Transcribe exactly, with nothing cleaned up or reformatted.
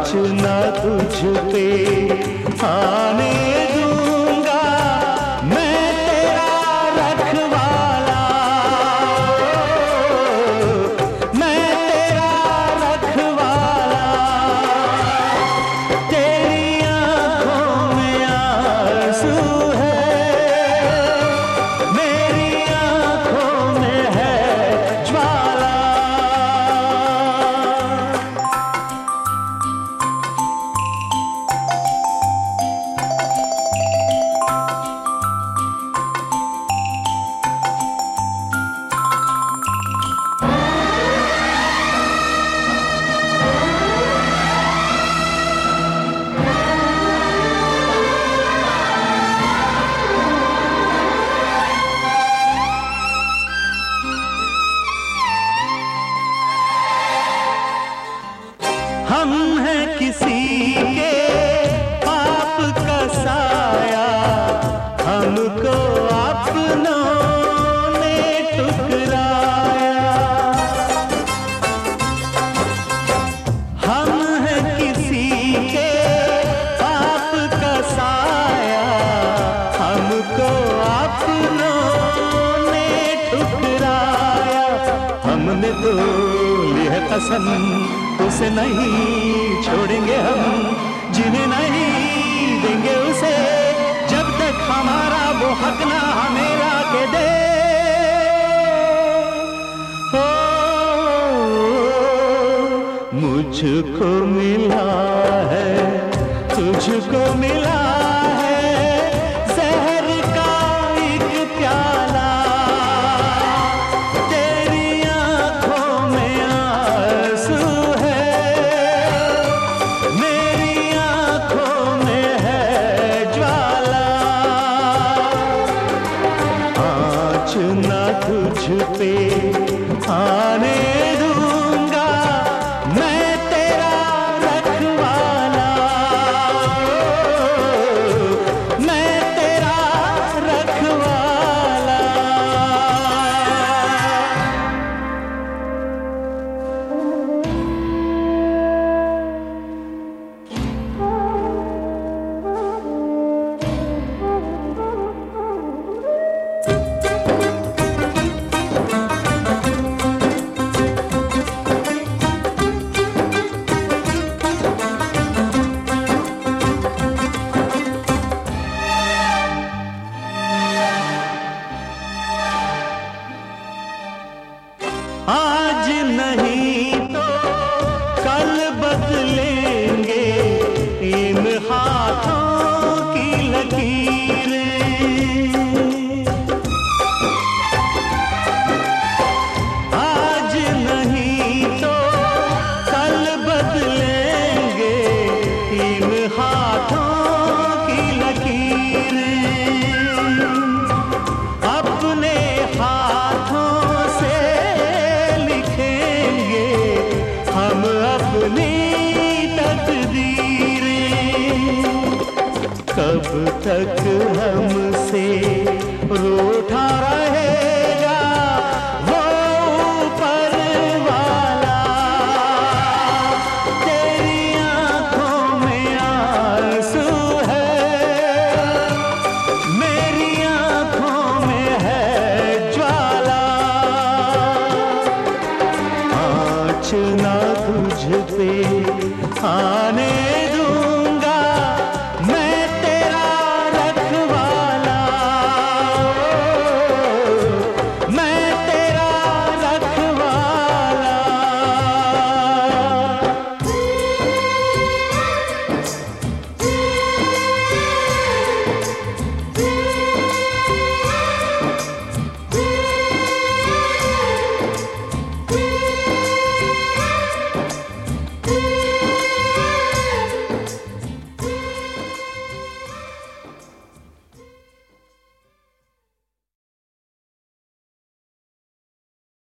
आँच ना तुझ पे आने दूंगा, मैं तेरा रखवाला, मैं तेरा रखवाला। तेरी आँखों में आंसू है, मेरी आँखों में है ज्वाला। हम हैं किसी के पाप का साया, हमको अपनों ने ठुकराया। हम हैं किसी के पाप का साया, हमको अपनों ने ठुकराया। हमने तो ली है कसम, उसे नहीं छोड़ेंगे हम, जिन्हें नहीं देंगे उसे, जब तक हमारा वो हक ना हमें के दे। ओ, मुझको मिला है, तुझको मिला है जहर का एक प्याला। तेरी आँखों में आंसू है, मेरी आँखों में है ज्वाला। आँच ना तुझ पे आने दूंगा, मैं तेरा रखवाला, मैं तेरा रखवाला। आज नहीं तो कल बदलेंगे इन हाथों की लकीरें। आज नहीं तो कल बदलेंगे इन हाथों की लकीरें। अपने हाथों से हम अपनी तकदीरें। कब तक हमसे रूठा